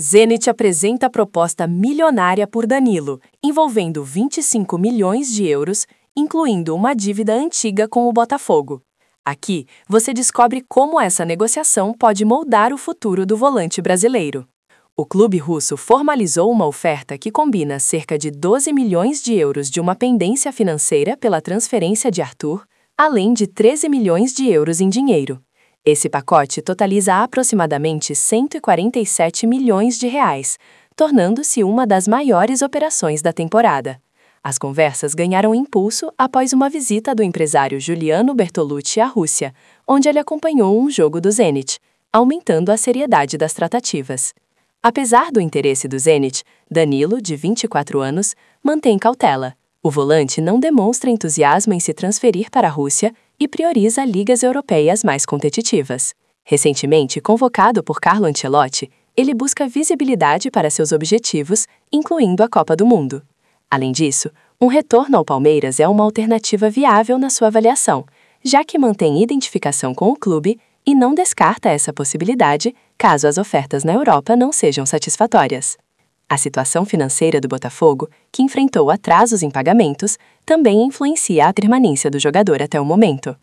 Zenit apresenta proposta milionária por Danilo, envolvendo 25 milhões de euros, incluindo uma dívida antiga com o Botafogo. Aqui, você descobre como essa negociação pode moldar o futuro do volante brasileiro. O clube russo formalizou uma oferta que combina cerca de 12 milhões de euros de uma pendência financeira pela transferência de Arthur, além de 13 milhões de euros em dinheiro. Esse pacote totaliza aproximadamente 147 milhões de reais, tornando-se uma das maiores operações da temporada. As conversas ganharam impulso após uma visita do empresário Giuliano Bertolucci à Rússia, onde ele acompanhou um jogo do Zenit, aumentando a seriedade das tratativas. Apesar do interesse do Zenit, Danilo, de 24 anos, mantém cautela. O volante não demonstra entusiasmo em se transferir para a Rússia e prioriza ligas europeias mais competitivas. Recentemente convocado por Carlo Ancelotti, ele busca visibilidade para seus objetivos, incluindo a Copa do Mundo. Além disso, um retorno ao Palmeiras é uma alternativa viável na sua avaliação, já que mantém identificação com o clube e não descarta essa possibilidade caso as ofertas na Europa não sejam satisfatórias. A situação financeira do Botafogo, que enfrentou atrasos em pagamentos, também influencia a permanência do jogador até o momento.